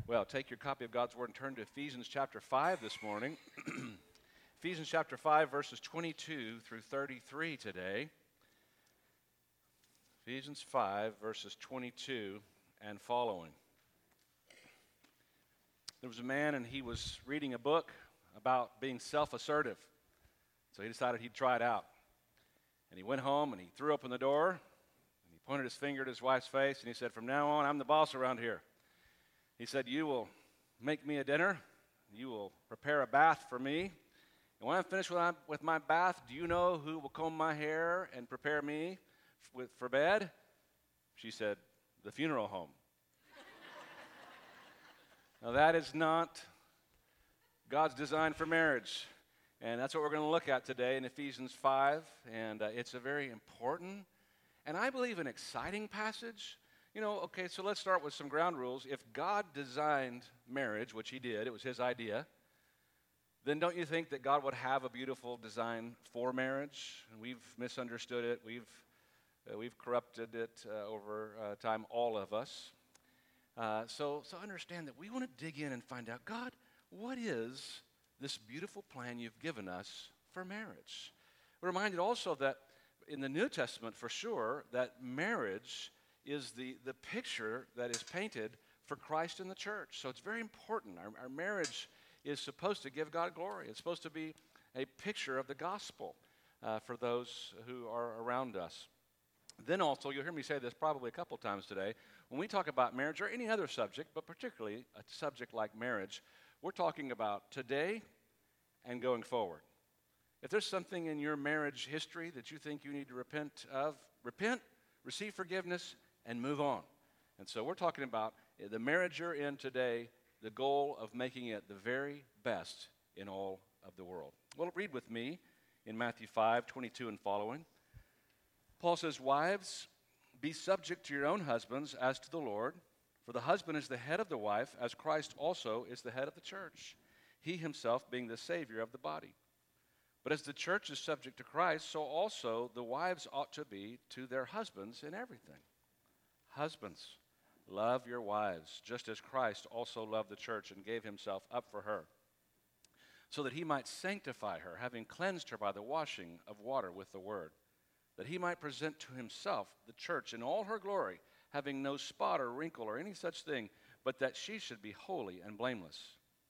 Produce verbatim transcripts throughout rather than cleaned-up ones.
Well, take your copy of God's Word and turn to Ephesians chapter five this morning. Ephesians chapter five, verses twenty-two through thirty-three today. Ephesians five, verses twenty-two and following. There was a man, and he was reading a book about being self-assertive. So he decided he'd try it out. And he went home, and he threw open the door, and he pointed his finger at his wife's face, and he said, "From now on, I'm the boss around here." He said, "You will make me a dinner. You will prepare a bath for me. And when I'm finished with my, with my bath, do you know who will comb my hair and prepare me f- with, for bed?" She said, "The funeral home." Now, that is not God's design for marriage. And that's what we're going to look at today in Ephesians five. And uh, it's a very important and I believe an exciting passage. You know, okay, so let's start with some ground rules. If God designed marriage, which he did, it was his idea, then don't you think that God would have a beautiful design for marriage? And we've misunderstood it. We've, uh, we've corrupted it uh, over uh, time, all of us. Uh, so, so understand that we want to dig in and find out, God, what is this beautiful plan you've given us for marriage? We're reminded also that in the New Testament, for sure, that marriage is the, the picture that is painted for Christ in the church. So it's very important. Our, our marriage is supposed to give God glory. It's supposed to be a picture of the gospel uh, for those who are around us. Then also, you'll hear me say this probably a couple times today, when we talk about marriage or any other subject, but particularly a subject like marriage, we're talking about today and going forward. If there's something in your marriage history that you think you need to repent of, repent, receive forgiveness, and move on. And so we're talking about the marriage you're in today, the goal of making it the very best in all of the world. Well, read with me in Matthew five, twenty-two and following. Paul says, "Wives, be subject to your own husbands as to the Lord, for the husband is the head of the wife, as Christ also is the head of the church, he himself being the Savior of the body. But as the church is subject to Christ, so also the wives ought to be to their husbands in everything. Husbands, love your wives, just as Christ also loved the church and gave himself up for her, so that he might sanctify her, having cleansed her by the washing of water with the word, that he might present to himself the church in all her glory, having no spot or wrinkle or any such thing, but that she should be holy and blameless.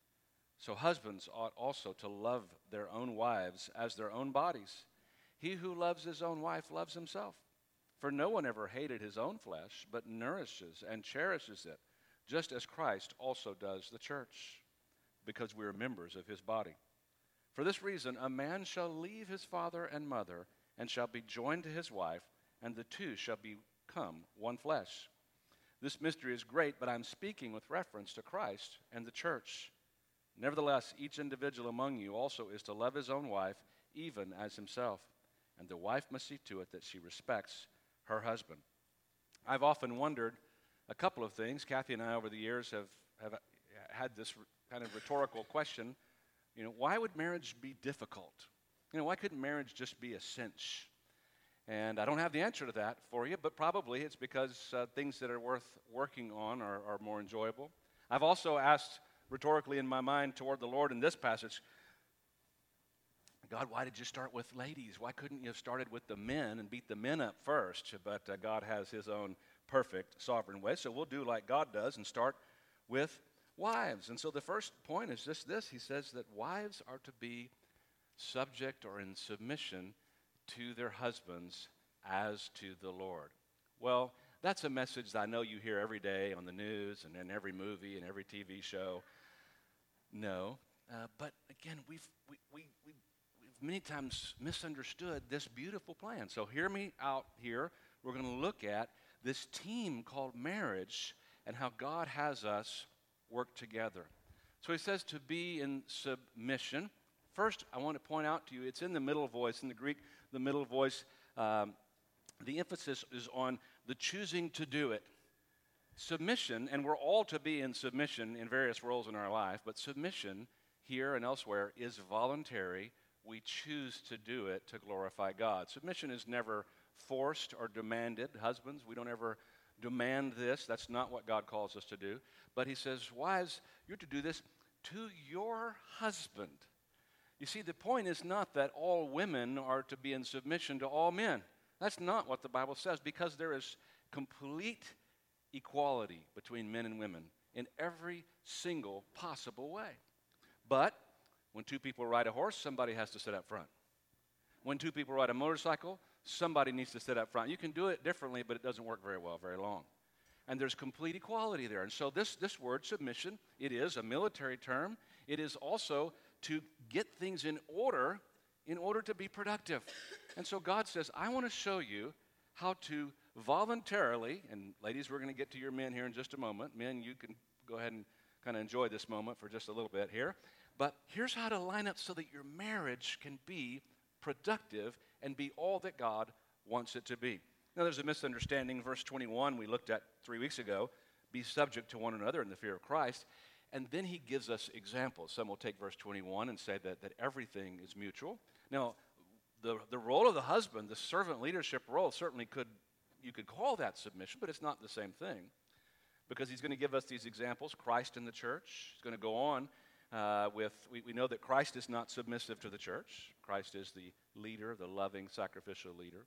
So husbands ought also to love their own wives as their own bodies. He who loves his own wife loves himself. For no one ever hated his own flesh, but nourishes and cherishes it, just as Christ also does the church, because we are members of his body. For this reason, a man shall leave his father and mother, and shall be joined to his wife, and the two shall become one flesh. This mystery is great, but I'm speaking with reference to Christ and the church. Nevertheless, each individual among you also is to love his own wife, even as himself, and the wife must see to it that she respects her husband." I've often wondered a couple of things. Kathy and I over the years have, have had this kind of rhetorical question. You know, why would marriage be difficult? You know, why couldn't marriage just be a cinch? And I don't have the answer to that for you, but probably it's because uh, things that are worth working on are, are more enjoyable. I've also asked rhetorically in my mind toward the Lord in this passage, God, why did you start with ladies? Why couldn't you have started with the men and beat the men up first? But uh, God has his own perfect sovereign way, so we'll do like God does and start with wives. And so the first point is just this. He says that wives are to be subject or in submission to their husbands as to the Lord. Well, that's a message that I know you hear every day on the news and in every movie and every T V show. No, uh, but again, we've we, we, we, we've many times misunderstood this beautiful plan. So hear me out here. We're going to look at this team called marriage and how God has us work together. So he says to be in submission. First, I want to point out to you, it's in the middle voice. In the Greek, the middle voice, um, the emphasis is on the choosing to do it. Submission, and we're all to be in submission in various roles in our life, but submission here and elsewhere is voluntary. We choose to do it to glorify God. Submission is never forced or demanded. Husbands, we don't ever demand this. That's not what God calls us to do. But he says, wives, you're to do this to your husband. You see, the point is not that all women are to be in submission to all men. That's not what the Bible says, because there is complete equality between men and women in every single possible way. But when two people ride a horse, somebody has to sit up front. When two people ride a motorcycle, somebody needs to sit up front. You can do it differently, but it doesn't work very well, very long. And there's complete equality there. And so this, this word, submission, it is a military term. It is also to get things in order in order to be productive. And so God says, I want to show you how to voluntarily, and ladies, we're going to get to your men here in just a moment. Men, you can go ahead and kind of enjoy this moment for just a little bit here. But here's how to line up so that your marriage can be productive and be all that God wants it to be. Now, there's a misunderstanding. Verse twenty-one we looked at three weeks ago, be subject to one another in the fear of Christ. And then he gives us examples. Some will take verse twenty-one and say that, that everything is mutual. Now, the, the role of the husband, the servant leadership role, certainly could, you could call that submission, but it's not the same thing. Because he's going to give us these examples. Christ in the church. He's going to go on uh, with, we, we know that Christ is not submissive to the church. Christ is the leader, the loving, sacrificial leader.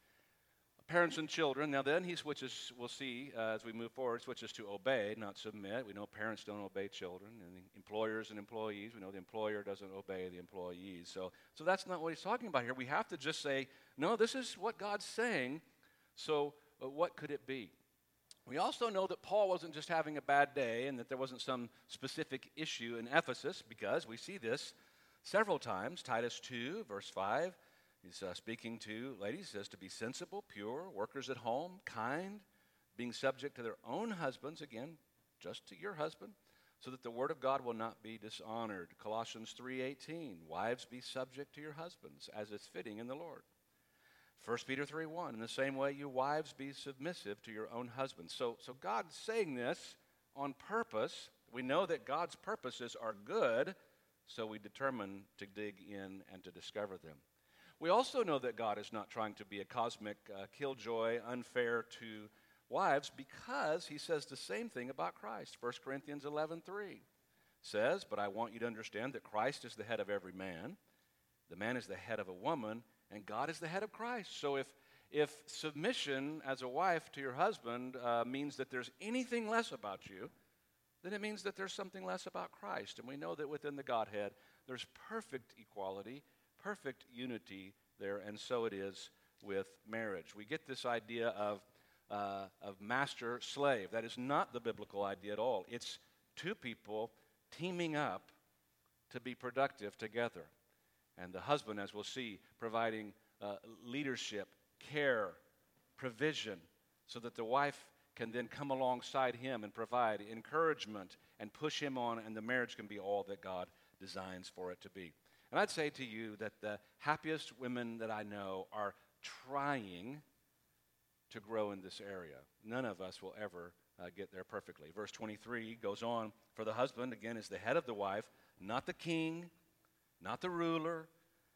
Parents and children. Now then he switches, we'll see uh, as we move forward, switches to obey, not submit. We know parents don't obey children. And employers and employees, we know the employer doesn't obey the employees. So, so that's not what he's talking about here. We have to just say, no, this is what God's saying. So uh, what could it be? We also know that Paul wasn't just having a bad day and that there wasn't some specific issue in Ephesus, because we see this several times. Titus two, verse five. He's uh, speaking to ladies, says to be sensible, pure, workers at home, kind, being subject to their own husbands, again, just to your husband, so that the word of God will not be dishonored. Colossians three eighteen, wives, be subject to your husbands, as is fitting in the Lord. First Peter three one, in the same way, you wives, be submissive to your own husbands. So, so God's saying this on purpose. We know that God's purposes are good, so we determine to dig in and to discover them. We also know that God is not trying to be a cosmic uh, killjoy, unfair to wives, because he says the same thing about Christ. First Corinthians eleven three says, but I want you to understand that Christ is the head of every man. The man is the head of a woman, and God is the head of Christ. So if, if submission as a wife to your husband uh, means that there's anything less about you, then it means that there's something less about Christ. And we know that within the Godhead, there's perfect equality, perfect unity there, and so it is with marriage. We get this idea of, uh, of master-slave. That is not the biblical idea at all. It's two people teaming up to be productive together. And the husband, as we'll see, providing uh, leadership, care, provision, so that the wife can then come alongside him and provide encouragement and push him on, and the marriage can be all that God designs for it to be. And I'd say to you that the happiest women that I know are trying to grow in this area. None of us will ever uh, get there perfectly. Verse twenty-three goes on, for the husband, again, is the head of the wife, not the king, not the ruler,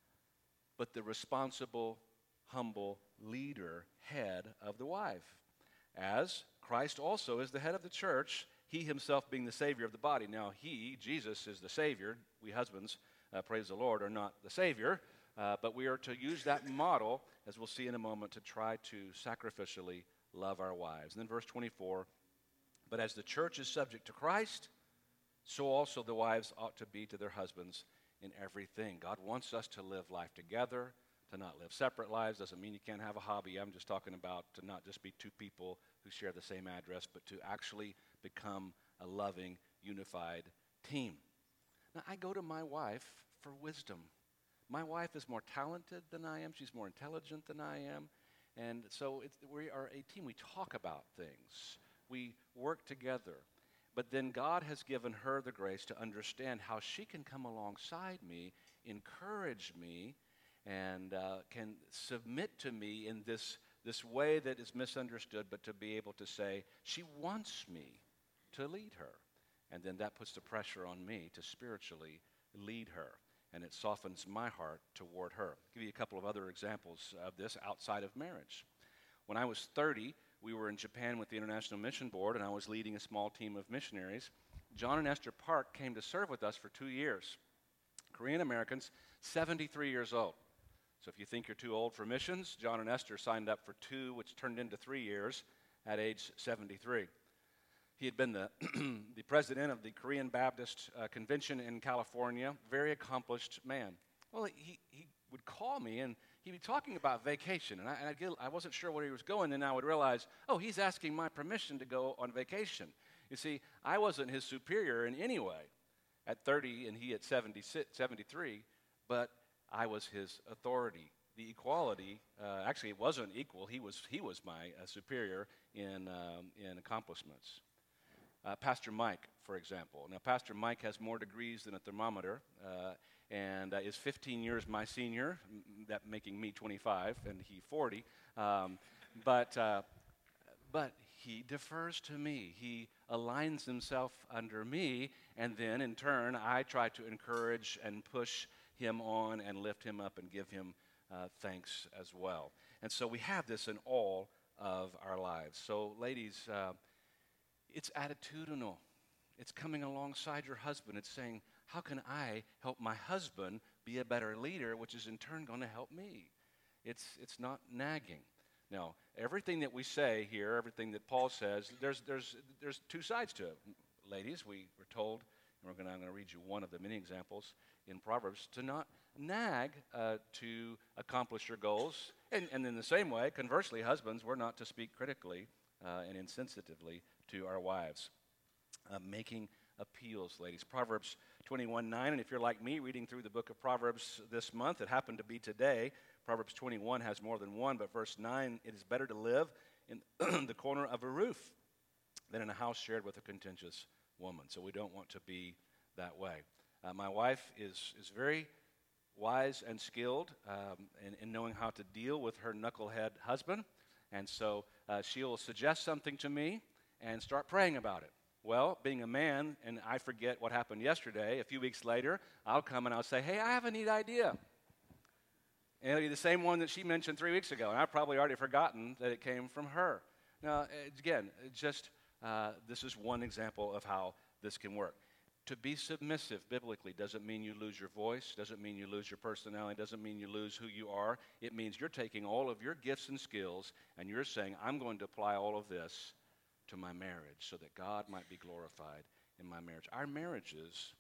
but the responsible, humble leader, head of the wife. As Christ also is the head of the church, he himself being the Savior of the body. Now he, Jesus, is the Savior. We husbands, Uh, praise the Lord, are not the Savior, uh, but we are to use that model, as we'll see in a moment, to try to sacrificially love our wives. And then verse twenty-four, but as the church is subject to Christ, so also the wives ought to be to their husbands in everything. God wants us to live life together, to not live separate lives. Doesn't mean you can't have a hobby. I'm just talking about to not just be two people who share the same address, but to actually become a loving, unified team. Now, I go to my wife for wisdom. My wife is more talented than I am. She's more intelligent than I am. And so it's, we are a team. We talk about things. We work together. But then God has given her the grace to understand how she can come alongside me, encourage me, and uh, can submit to me in this, this way that is misunderstood, but to be able to say, she wants me to lead her. And then that puts the pressure on me to spiritually lead her. And it softens my heart toward her. I'll give you a couple of other examples of this outside of marriage. When I was thirty, we were in Japan with the International Mission Board, and I was leading a small team of missionaries. John and Esther Park came to serve with us for two years. Korean Americans, seventy-three years old. So if you think you're too old for missions, John and Esther signed up for two, which turned into three years at age seventy-three. He had been the, the president of the Korean Baptist uh, Convention in California, very accomplished man. Well, he, he would call me, and he'd be talking about vacation, and I, and I'd get, I wasn't sure where he was going, and I would realize, oh, he's asking my permission to go on vacation. You see, I wasn't his superior in any way at thirty, and he at seventy-three, but I was his authority. The equality, uh, actually, it wasn't equal. He was, he was my uh, superior in, um, in accomplishments. Uh, Pastor Mike, for example. Now, Pastor Mike has more degrees than a thermometer uh, and uh, is fifteen years my senior, m- that making me twenty-five and he forty. Um, but, uh, but he defers to me. He aligns himself under me, and then in turn, I try to encourage and push him on and lift him up and give him uh, thanks as well. And so we have this in all of our lives. So, ladies, uh, it's attitudinal. It's coming alongside your husband. It's saying, how can I help my husband be a better leader, which is in turn going to help me? It's, it's not nagging. Now, everything that we say here, everything that Paul says, there's, there's, there's two sides to it. Ladies, we were told, and we're gonna, I'm going to read you one of the many examples in Proverbs, to not nag uh, to accomplish your goals. And, and in the same way, conversely, husbands, we're not to speak critically uh, and insensitively to our wives. Uh, making appeals, ladies. Proverbs twenty-one nine, and if you're like me reading through the book of Proverbs this month, it happened to be today. Proverbs twenty-one has more than one, but verse nine, it is better to live in the corner of a roof than in a house shared with a contentious woman. So we don't want to be that way. Uh, my wife is, is very wise and skilled um, in, in knowing how to deal with her knucklehead husband, and so uh, she'll suggest something to me and start praying about it. Well, being a man, and I forget what happened yesterday, a few weeks later, I'll come and I'll say, hey, I have a neat idea. And it'll be the same one that she mentioned three weeks ago, and I've probably already forgotten that it came from her. Now, again, just uh, this is one example of how this can work. To be submissive biblically doesn't mean you lose your voice, doesn't mean you lose your personality, doesn't mean you lose who you are. It means you're taking all of your gifts and skills, and you're saying, I'm going to apply all of this to my marriage so that God might be glorified in my marriage. Our marriages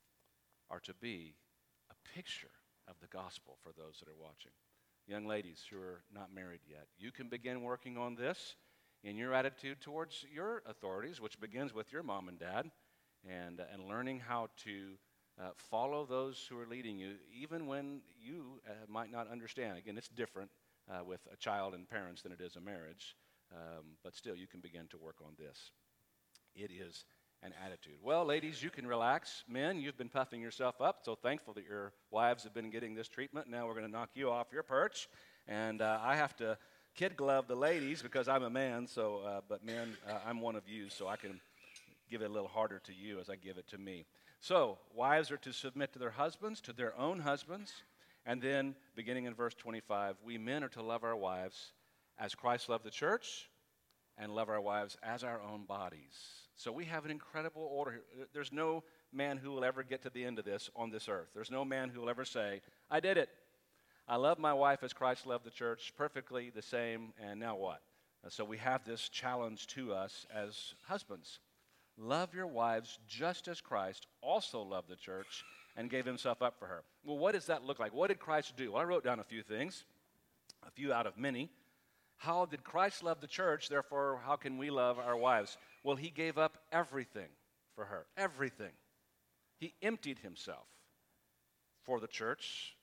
are to be a picture of the gospel for those that are watching. Young ladies who are not married yet, you can begin working on this in your attitude towards your authorities, which begins with your mom and dad, and, uh, and learning how to uh, follow those who are leading you, even when you uh, might not understand. Again, it's different uh, with a child and parents than it is a marriage. Um, but still, you can begin to work on this. It is an attitude. Well, ladies, you can relax. Men, you've been puffing yourself up, so thankful that your wives have been getting this treatment. Now we're going to knock you off your perch. And uh, I have to kid glove the ladies because I'm a man, so, uh, but men, uh, I'm one of you, so I can give it a little harder to you as I give it to me. So, wives are to submit to their husbands, to their own husbands. And then, beginning in verse twenty-five, we men are to love our wives as Christ loved the church, and love our wives as our own bodies. So we have an incredible order. There's no man who will ever get to the end of this on this earth. There's no man who will ever say, I did it. I love my wife as Christ loved the church, perfectly the same, and now what? So we have this challenge to us as husbands. Love your wives just as Christ also loved the church and gave himself up for her. Well, what does that look like? What did Christ do? Well, I wrote down a few things, a few out of many. How did Christ love the church? Therefore, how can we love our wives? Well, he gave up everything for her, everything. He emptied himself for the church.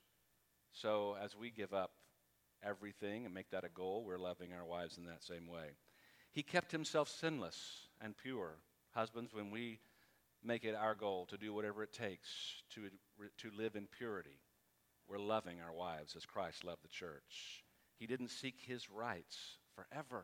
So as we give up everything and make that a goal, we're loving our wives in that same way. He kept himself sinless and pure. Husbands, when we make it our goal to do whatever it takes to, to live in purity, we're loving our wives as Christ loved the church. He didn't seek his rights forever.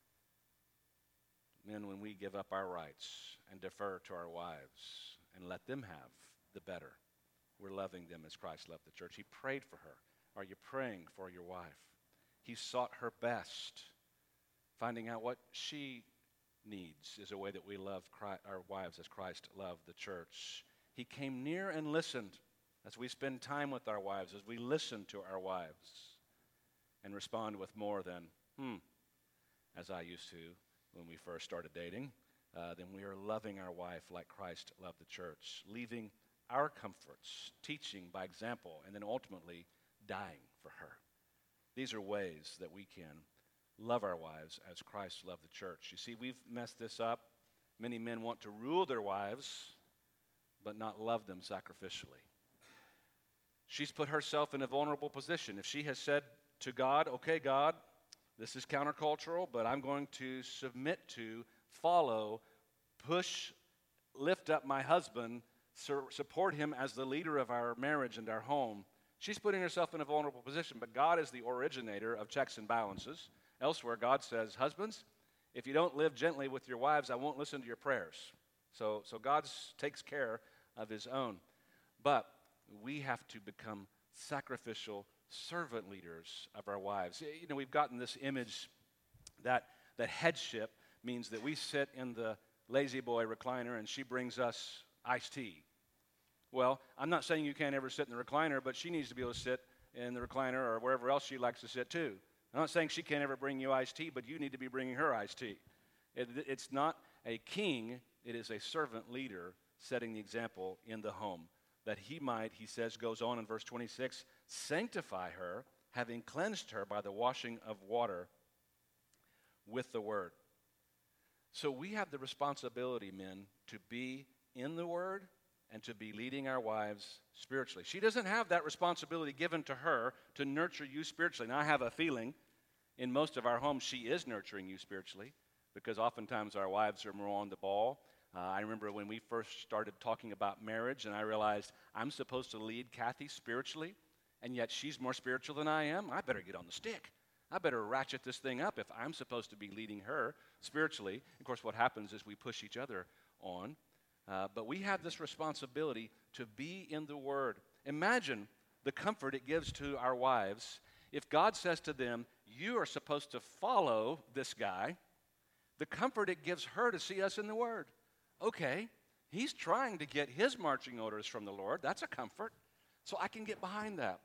Men, when we give up our rights and defer to our wives and let them have the better, we're loving them as Christ loved the church. He prayed for her. Are you praying for your wife? He sought her best Finding out what she needs is a way that we love Christ, our wives as Christ loved the church. He came near and listened as we spend time with our wives, as we listen to our wives and respond with more than, hmm, as I used to when we first started dating. Uh, then we are loving our wife like Christ loved the church, leaving our comforts, teaching by example, and then ultimately dying for her. These are ways that we can love our wives as Christ loved the church. You see, we've messed this up. Many men want to rule their wives, but not love them sacrificially. She's put herself in a vulnerable position. If she has said to God, okay, God, this is countercultural, but I'm going to submit to, follow, push, lift up my husband, sur- support him as the leader of our marriage and our home. She's putting herself in a vulnerable position, but God is the originator of checks and balances. Elsewhere, God says, husbands, if you don't live gently with your wives, I won't listen to your prayers. So, so God takes care of his own. But we have to become sacrificial servant leaders of our wives. You know, we've gotten this image that, that headship means that we sit in the lazy boy recliner and she brings us iced tea. Well, I'm not saying you can't ever sit in the recliner, but she needs to be able to sit in the recliner or wherever else she likes to sit too. I'm not saying she can't ever bring you iced tea, but you need to be bringing her iced tea. It, it's not a king, it is a servant leader setting the example in the home, that he might, he says, goes on in verse twenty-six, sanctify her, having cleansed her by the washing of water with the word. So we have the responsibility, men, to be in the word and to be leading our wives spiritually. She doesn't have that responsibility given to her to nurture you spiritually. Now, I have a feeling in most of our homes she is nurturing you spiritually, because oftentimes our wives are more on the ball. Uh, I remember when we first started talking about marriage, and I realized I'm supposed to lead Kathy spiritually, and yet she's more spiritual than I am. I better get on the stick. I better ratchet this thing up if I'm supposed to be leading her spiritually. Of course, what happens is we push each other on. Uh, but we have this responsibility to be in the Word. Imagine the comfort it gives to our wives if God says to them, you are supposed to follow this guy. The comfort it gives her to see us in the Word. Okay, he's trying to get his marching orders from the Lord. That's a comfort. So I can get behind that.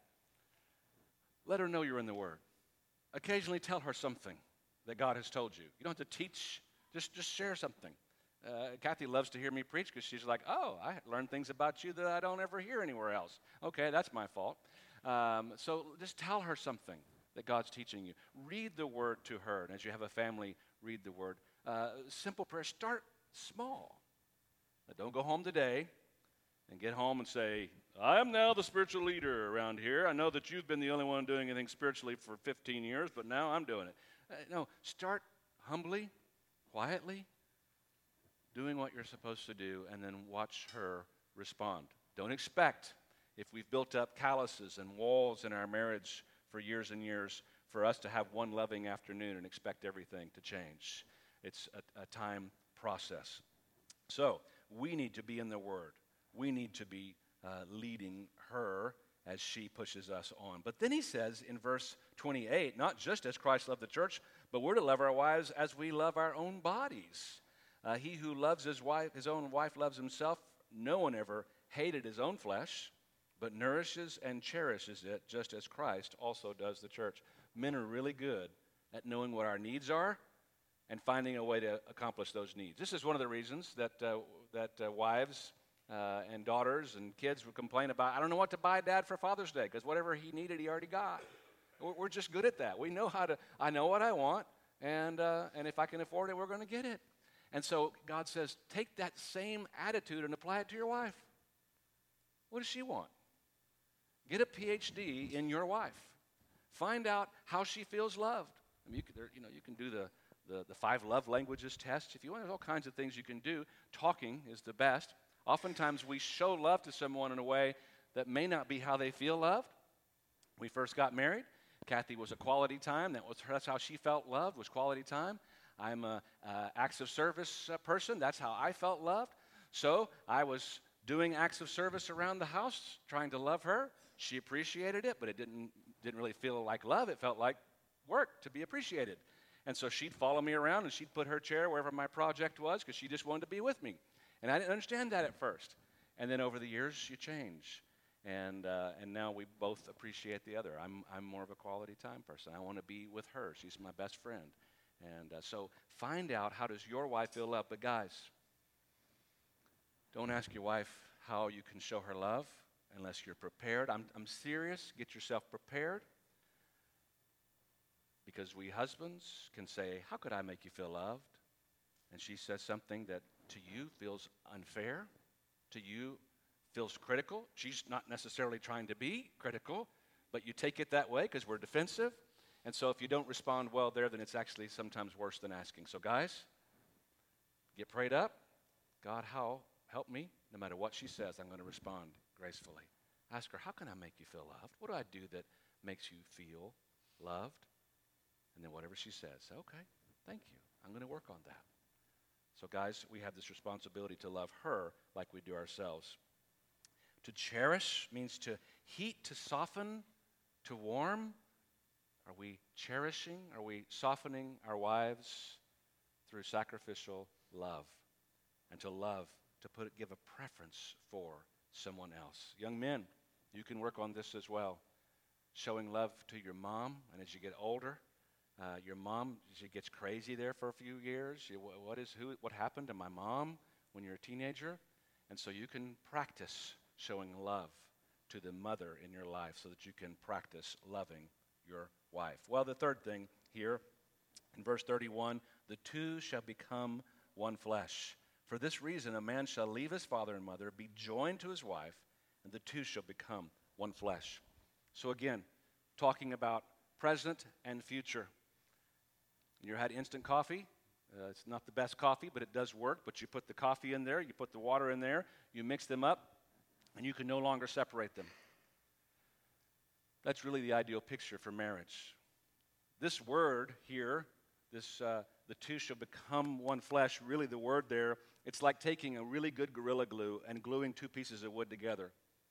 Let her know you're in the Word. Occasionally tell her something that God has told you. You don't have to teach, just, just share something. Uh, Kathy loves to hear me preach because she's like, oh, I learned things about you that I don't ever hear anywhere else. Okay, that's my fault. Um, so just tell her something that God's teaching you. Read the Word to her. And as you have a family, read the Word. Uh, simple prayer. Start small. But don't go home today and get home and say, I am now the spiritual leader around here. I know that you've been the only one doing anything spiritually for fifteen years, but now I'm doing it. Uh, no, start humbly, quietly, doing what you're supposed to do, and then watch her respond. Don't expect, if we've built up calluses and walls in our marriage for years and years, for us to have one loving afternoon and expect everything to change. It's a, a time process. So we need to be in the Word. We need to be uh, leading her as she pushes us on. But then he says in verse twenty-eight, not just as Christ loved the church, but we're to love our wives as we love our own bodies. Uh, he who loves his wife, his own wife loves himself. No one ever hated his own flesh, but nourishes and cherishes it, just as Christ also does the church. Men are really good at knowing what our needs are and finding a way to accomplish those needs. This is one of the reasons that uh, that uh, wives uh, and daughters and kids would complain about, I don't know what to buy Dad for Father's Day, because whatever he needed, he already got. We're, we're just good at that. We know how to, I know what I want, and uh, and if I can afford it, we're going to get it. And so God says, take that same attitude and apply it to your wife. What does she want? Get a P H D in your wife. Find out how she feels loved. I mean, you, can, there, you know, you can do the, the, the five love languages test. If you want, there's all kinds of things you can do. Talking is the best. Oftentimes we show love to someone in a way that may not be how they feel loved. We first got married. Kathy was a quality time. That was that's how she felt loved, was quality time. I'm a uh, acts of service uh, person. That's how I felt loved. So I was doing acts of service around the house, trying to love her. She appreciated it, but it didn't didn't really feel like love. It felt like work to be appreciated. And so she'd follow me around, and she'd put her chair wherever my project was because she just wanted to be with me. And I didn't understand that at first. And then over the years, you change. And uh, and now we both appreciate the other. I'm, I'm more of a quality time person. I want to be with her. She's my best friend. And uh, so find out, how does your wife feel loved? But guys, don't ask your wife how you can show her love unless you're prepared. I'm, I'm serious. Get yourself prepared. Because we husbands can say, how could I make you feel loved? And she says something that to you feels unfair, to you feels critical. She's not necessarily trying to be critical, but you take it that way because we're defensive. And so if you don't respond well there, then it's actually sometimes worse than asking. So guys, get prayed up. God, how help me? No matter what she says, I'm going to respond gracefully. Ask her, how can I make you feel loved? What do I do that makes you feel loved? And then whatever she says, say, okay, thank you. I'm going to work on that. So guys, we have this responsibility to love her like we do ourselves. To cherish means to heat, to soften, to warm. Are we cherishing? Are we softening our wives through sacrificial love? And to love, to put give a preference for someone else. Young men, you can work on this as well. Showing love to your mom, and as you get older, uh, your mom, she gets crazy there for a few years. You, what is who? What happened to my mom when you're a teenager? And so you can practice showing love to the mother in your life so that you can practice loving your wife. Well, the third thing here in verse thirty-one, the two shall become one flesh. For this reason, a man shall leave his father and mother, be joined to his wife, and the two shall become one flesh. So again, talking about present and future. You had instant coffee. Uh, it's not the best coffee, but it does work. But you put the coffee in there, you put the water in there, you mix them up, and you can no longer separate them. That's really the ideal picture for marriage. This word here, this uh, the two shall become one flesh, really the word there, it's like taking a really good Gorilla Glue and gluing two pieces of wood together.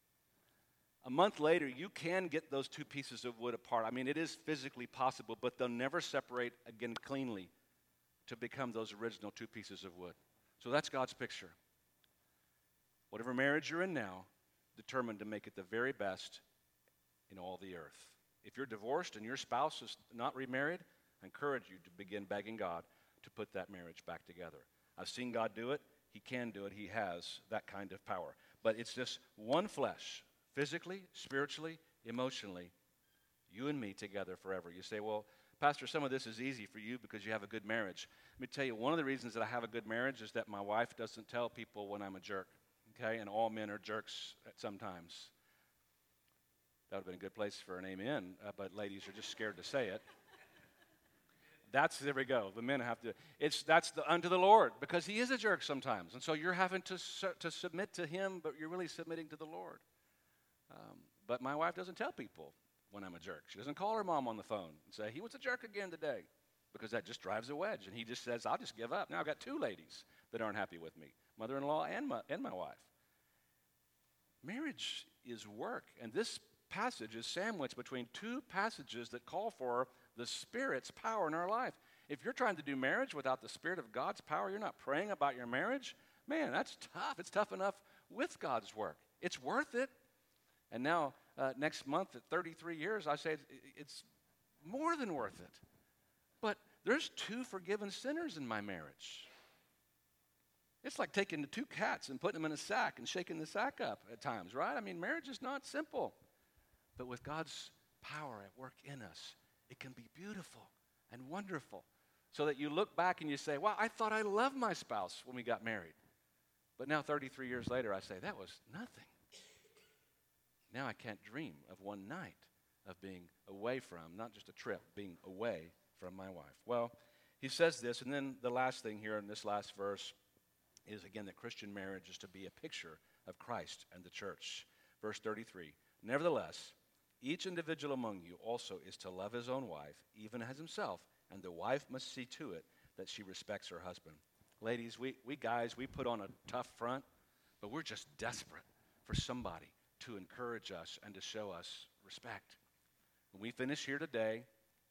A month later, you can get those two pieces of wood apart. I mean, it is physically possible, but they'll never separate again cleanly to become those original two pieces of wood. So that's God's picture. Whatever marriage you're in now, determined to make it the very best in all the earth. If you're divorced and your spouse is not remarried, I encourage you to begin begging God to put that marriage back together. I've seen God do it. He can do it. He has that kind of power. But it's just one flesh, physically, spiritually, emotionally, you and me together forever. You say, well, Pastor, some of this is easy for you because you have a good marriage. Let me tell you, one of the reasons that I have a good marriage is that my wife doesn't tell people when I'm a jerk, okay? And all men are jerks at sometimes. That would have been a good place for an amen, uh, but ladies are just scared to say it. That's, there we go. The men have to, it's, that's the, unto the Lord, because he is a jerk sometimes. And so you're having to, su- to submit to him, but you're really submitting to the Lord. Um, but my wife doesn't tell people when I'm a jerk. She doesn't call her mom on the phone and say, he was a jerk again today, because that just drives a wedge. And he just says, I'll just give up. Now I've got two ladies that aren't happy with me, mother-in-law and my, and my wife. Marriage is work, and this passage is sandwiched between two passages that call for the Spirit's power in our life. If you're trying to do marriage without the Spirit of God's power, you're not praying about your marriage, man, that's tough. It's tough enough with God's work. It's worth it. And now, uh, next month at thirty-three years, I say it's, it's more than worth it. But there's two forgiven sinners in my marriage. It's like taking the two cats and putting them in a sack and shaking the sack up at times, right? I mean, marriage is not simple. But with God's power at work in us, it can be beautiful and wonderful. So that you look back and you say, wow, I thought I loved my spouse when we got married. But now thirty-three years later, I say, that was nothing. Now I can't dream of one night of being away from, not just a trip, being away from my wife. Well, he says this, and then the last thing here in this last verse is, again, that Christian marriage is to be a picture of Christ and the church. Verse thirty-three, nevertheless, each individual among you also is to love his own wife, even as himself, and the wife must see to it that she respects her husband. Ladies, we, we guys, we put on a tough front, but we're just desperate for somebody to encourage us and to show us respect. When we finish here today,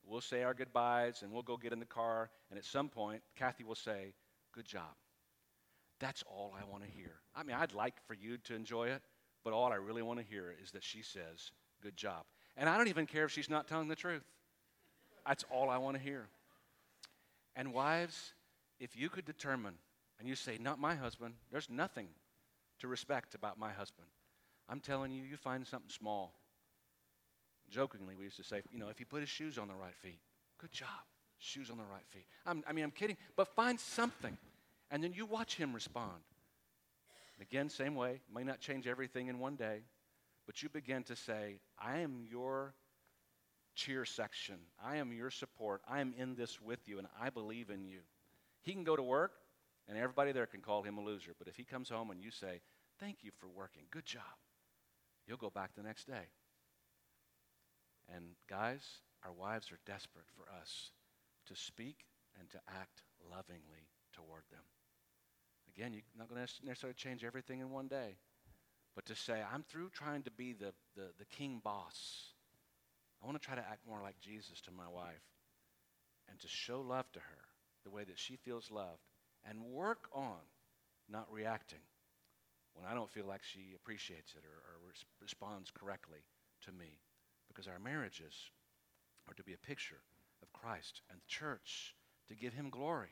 We'll say our goodbyes, and we'll go get in the car, and at some point, Kathy will say, good job. That's all I want to hear. I mean, I'd like for you to enjoy it, but all I really want to hear is that she says, good job. And I don't even care if she's not telling the truth. That's all I want to hear. And wives, if you could determine, and you say, not my husband, there's nothing to respect about my husband. I'm telling you, you find something small. Jokingly, we used to say, you know, if he put his shoes on the right feet, good job, shoes on the right feet. I'm, I mean, I'm kidding, but find something, and then you watch him respond. Again, same way, may not change everything in one day, but you begin to say, I am your cheer section. I am your support. I am in this with you, and I believe in you. He can go to work, and everybody there can call him a loser, but if he comes home and you say, thank you for working, good job, you'll go back the next day. And guys, our wives are desperate for us to speak and to act lovingly toward them. Again, you're not going to necessarily change everything in one day, but to say, I'm through trying to be the, the, the king boss. I want to try to act more like Jesus to my wife and to show love to her the way that she feels loved and work on not reacting when I don't feel like she appreciates it or, or res- responds correctly to me. Because our marriages are to be a picture of Christ and the church to give him glory.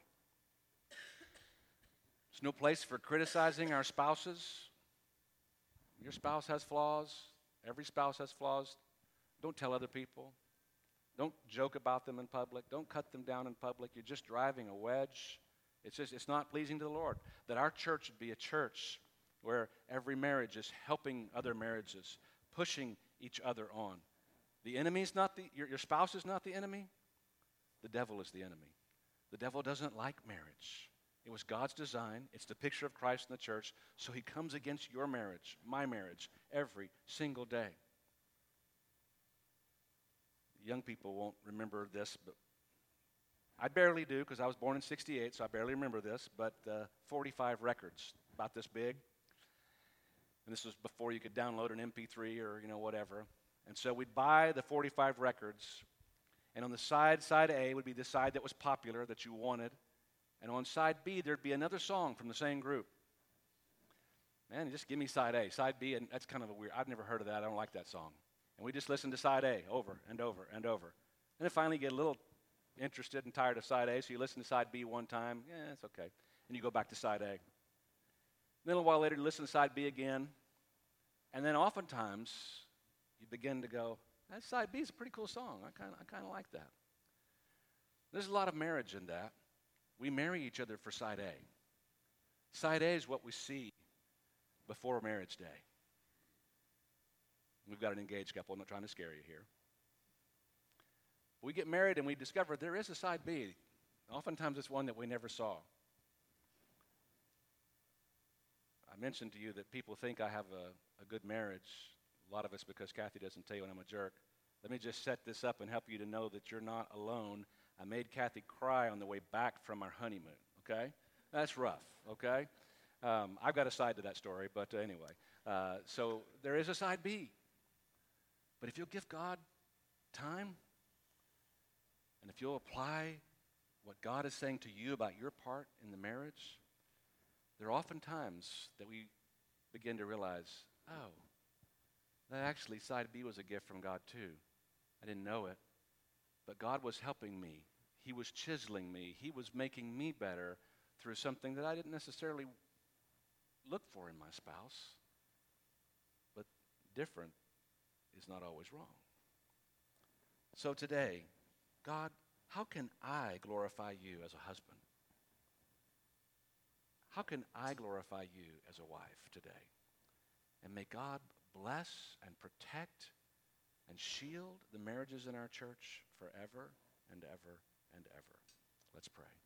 There's no place for criticizing our spouses. Your spouse has flaws. Every spouse has flaws. Don't tell other people. Don't joke about them in public. Don't cut them down in public. You're just driving a wedge. It's just, it's not pleasing to the Lord. That our church would be a church where every marriage is helping other marriages, pushing each other on. The enemy is not the, your, your spouse is not the enemy. The devil is the enemy. The devil doesn't like marriage. It was God's design. It's the picture of Christ in the church. So he comes against your marriage, my marriage, every single day. Young people won't remember this, but I barely do because I was born in sixty-eight, so I barely remember this, but uh, forty-five records, about this big. And this was before you could download an M P three or, you know, whatever. And so we'd buy the forty-five records, and on the side, side A would be the side that was popular, that you wanted. And on side B, there'd be another song from the same group. Man, just give me side A. Side B, and that's kind of a weird, I've never heard of that. I don't like that song. And we just listen to side A over and over and over. And then finally you get a little interested and tired of side A, so you listen to side B one time. Yeah, it's okay. And you go back to side A. Then a little while later, you listen to side B again. And then oftentimes, you begin to go, that side B is a pretty cool song. I kind of I kind of like that. There's a lot of marriage in that. We marry each other for side A. Side A is what we see before marriage day. We've got an engaged couple. I'm not trying to scare you here. We get married and we discover there is a side B. Oftentimes it's one that we never saw. I mentioned to you that people think I have a, a good marriage. A lot of it's because Kathy doesn't tell you when I'm a jerk. Let me just set this up and help you to know that you're not alone. I made Kathy cry on the way back from our honeymoon, okay? That's rough, okay? Um, I've got a side to that story, but uh, anyway. Uh, so there is a side B. But if you'll give God time, and if you'll apply what God is saying to you about your part in the marriage, there are often times that we begin to realize, oh, that actually side B was a gift from God too. I didn't know it, but God was helping me. He was chiseling me. He was making me better through something that I didn't necessarily look for in my spouse. But different is not always wrong. So today, God, how can I glorify you as a husband? How can I glorify you as a wife today? And may God bless and protect and shield the marriages in our church forever and ever and ever. Let's pray.